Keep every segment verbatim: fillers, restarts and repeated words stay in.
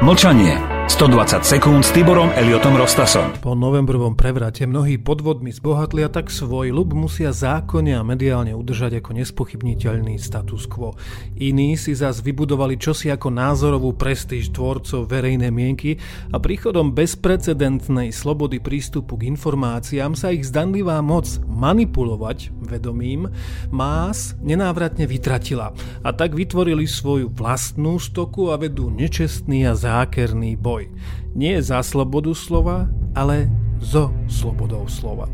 Mlčanie. stodvadsať sekúnd s Tiborom Elliotom Rostasom. Po novembrovom prevrate mnohí podvodmi zbohatli a tak svoj ľub musia zákonne a mediálne udržať ako nespochybniteľný status quo. Iní si zas vybudovali čosi ako názorovú prestíž tvorcov verejnej mienky a príchodom bezprecedentnej slobody prístupu k informáciám sa ich zdanlivá moc manipulovať vedomím más nenávratne vytratila a tak vytvorili svoju vlastnú stoku a vedú nečestný a zákerný boj. Nie za slobodu slova, ale so slobodou slova.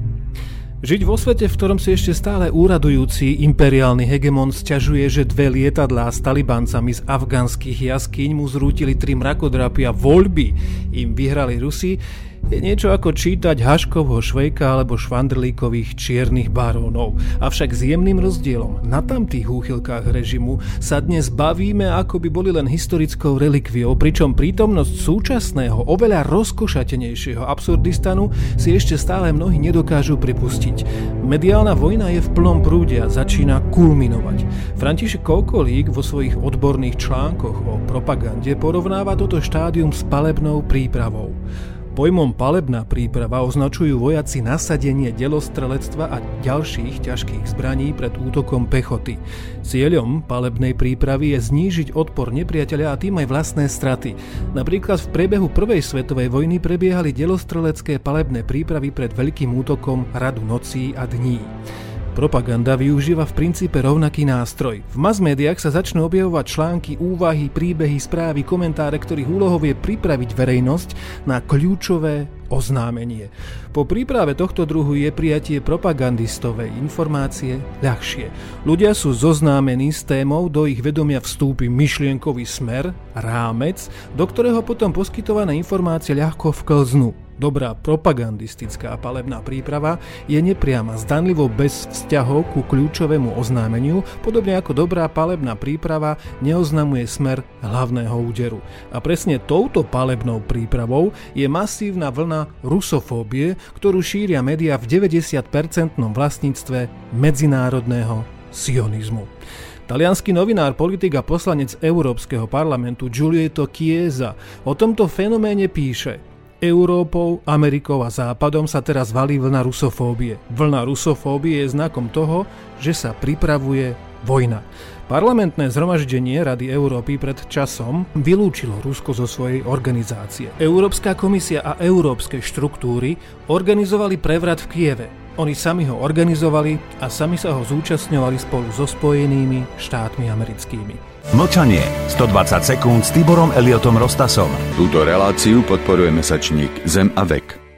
Žiť vo svete, v ktorom si ešte stále úradujúci imperiálny hegemon sťažuje, že dve lietadlá s talibancami z afgánskych jaskýň mu zrútili tri mrakodrapy a voľby im vyhrali Rusi, je niečo ako čítať Haškovho Švejka alebo Švandrlíkových čiernych barónov. Avšak s jemným rozdielom, na tamtých úchylkách režimu sa dnes bavíme, ako by boli len historickou relikviou, pričom prítomnosť súčasného, oveľa rozkošatenejšieho absurdistanu si ešte stále mnohí nedokážu pripustiť. Mediálna vojna je v plnom prúde a začína kulminovať. František Koukolík vo svojich odborných článkoch o propagande porovnáva toto štádium s palebnou prípravou. Pojmom palebná príprava označujú vojaci nasadenie delostrelectva a ďalších ťažkých zbraní pred útokom pechoty. Cieľom palebnej prípravy je znížiť odpor nepriateľa a tým aj vlastné straty. Napríklad v priebehu prvej svetovej vojny prebiehali delostrelecké palebné prípravy pred veľkým útokom radu nocí a dní. Propaganda využíva v princípe rovnaký nástroj. V mass-médiách sa začnú objavovať články, úvahy, príbehy, správy, komentáre, ktorých úlohou je pripraviť verejnosť na kľúčové oznámenie. Po príprave tohto druhu je prijatie propagandistovej informácie ľahšie. Ľudia sú zoznámení s témou, do ich vedomia vstúpi myšlienkový smer, rámec, do ktorého potom poskytované informácie ľahko vklznú. Dobrá propagandistická palebná príprava je nepriama, zdanlivo bez vzťahov ku kľúčovému oznámeniu, podobne ako dobrá palebná príprava neoznamuje smer hlavného úderu. A presne touto palebnou prípravou je masívna vlna rusofóbie, ktorú šíria médiá v deväťdesiat percent vlastníctve medzinárodného sionizmu. Taliansky novinár, politik a poslanec Európskeho parlamentu Giulietto Chiesa o tomto fenoméne píše: Európou, Amerikou a Západom sa teraz valí vlna rusofóbie. Vlna rusofóbie je znakom toho, že sa pripravuje vojna. Parlamentné zhromaždenie Rady Európy pred časom vylúčilo Rusko zo svojej organizácie. Európska komisia a európske štruktúry organizovali prevrat v Kieve. Oni sami ho organizovali a sami sa ho zúčastňovali spolu so Spojenými štátmi americkými. Mlčanie. stodvadsať sekúnd s Tiborom Elliotom Rostasom. Túto reláciu podporuje mesačník Zem a vek.